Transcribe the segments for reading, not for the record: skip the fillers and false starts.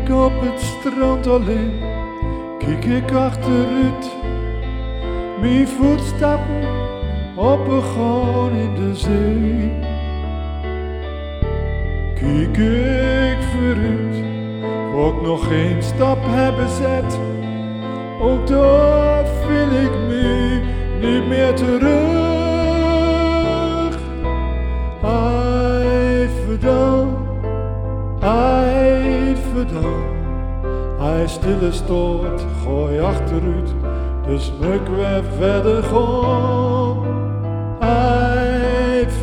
ik op het strand alleen, kijk ik achteruit. Mijn voetstappen op een gaan in de zee. Kijk ik vooruit, waar ik nog geen stap heb gezet. Ook daar wil ik me niet meer terug. Hij stille stoot, gooi achteruit, dus muk we verder gaan. Hij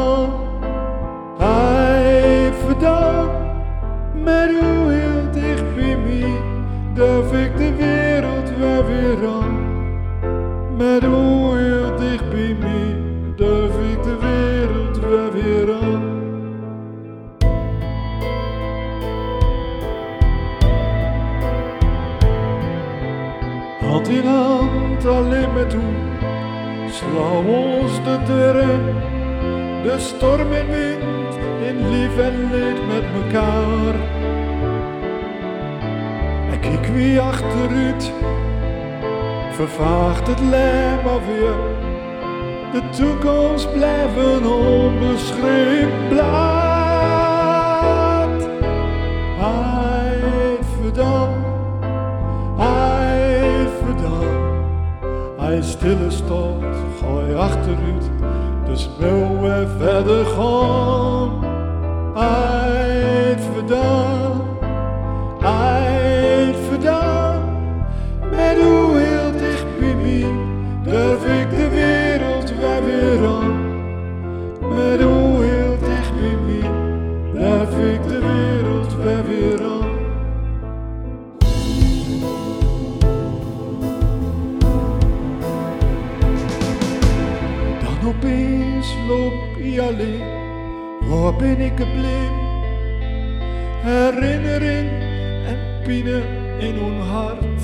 verdaan, met hoe heel dicht bij mij, durf ik de wereld weer aan. Met hoe heel dicht bij mij, durf ik de wereld weer aan. Hand in hand, alleen met hoe, slaan ons de deuren. De storm en wind, in lief en leed met mekaar. En kijk wie achteruit, vervaagt het lijm alweer. De toekomst blijft een onbeschreven blad. Hij stille stoot, gooi achteruit, dus wil we verder gaan. Hij verdaan, met hoe heel dicht bij mij, durf ik de wereld weer aan. Met hoe heel dicht bij mij, durf ik de wereld weer aan. Opeens loop ik alleen, waar ben ik gebleven? Herinnering en pijn in ons hart.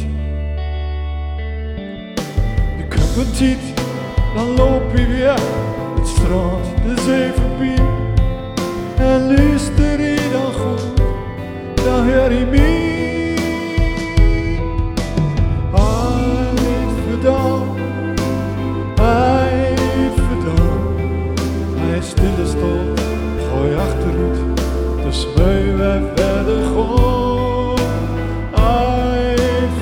De kruppen ziet, dan loop ik weer het strand, de zee voorbij. En luister je dan goed, dan hoor je mij. Stille stoot, gooi achteruit, dus wij we verder gaan. Hij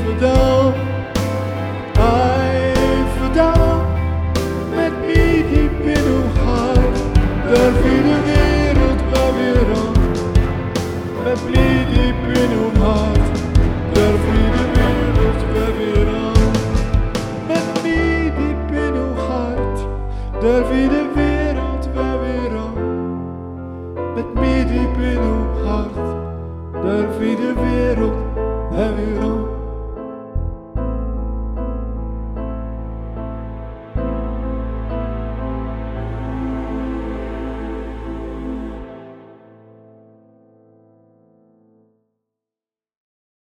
verdaan, met mij diep in uw hart, durf je de wereld weer aan. Met mij diep in uw hart, durf je de wereld weer aan. Met mij diep in uw hart, durf je de wereld. Met mij diep in uw hart, durf je de wereld weer aan.